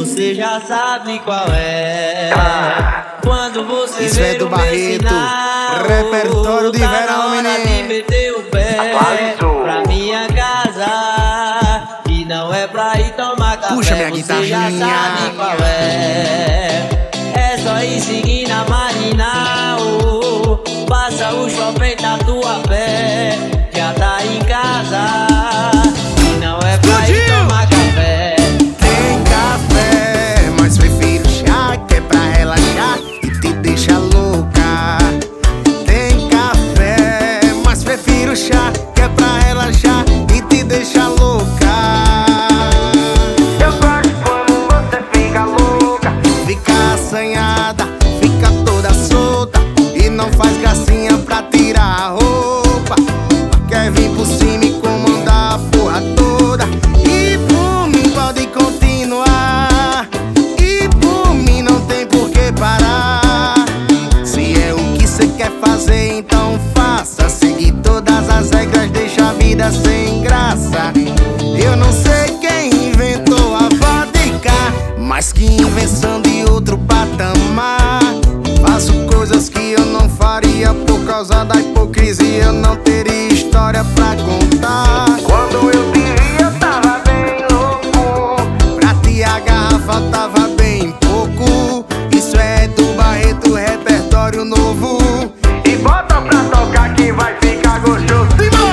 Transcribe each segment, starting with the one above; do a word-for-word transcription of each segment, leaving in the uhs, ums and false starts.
Você já sabe qual é. Quando você Isso é do Barreto, repertório de verão, menino. Meter o pé pra minha casa, e não é pra ir tomar café. Puxa minha você guitarrinha. já sabe qual é. É só ir seguir na marginal. Passa o shopping Tatuapé, já tá em casa, e não é pra ir tomar café. Tem café, mas prefiro chá, que é pra relaxar e te deixa louca. Tem café, mas prefiro chá, que é pra relaxar e te deixa louca. Eu gosto quando você fica louca, fica assanhada, fica toda solta e não faz gracinha pra tirar a roupa. Quer vir por cima e comandar a porra toda. E por mim pode continuar, e por mim não tem por que parar. Se é o que cê quer fazer, então faça. Seguir todas as regras, deixa a vida sem graça. Eu não sei quem inventou a vodka, mas que invenção de outro patamar. Faço coisas que eu não faria por causa da hipocrisia. Eu não teria história pra contar. Quando eu te vi eu tava bem louco, pra ti a garrafa tava bem pouco. Isso é do Barreto, repertório novo. E bota pra tocar que vai ficar gostoso.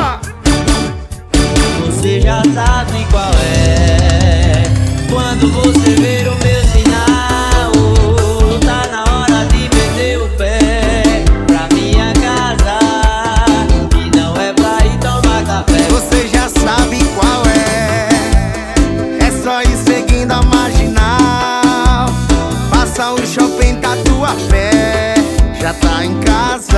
Você já sabe qual é. Quando você ver o meu sinal, tá na hora de meter o pé pra minha casa, e não é pra ir tomar café. Você já sabe qual é. É só ir seguindo a marginal. Passa o shopping Tatuapé, já tá em casa.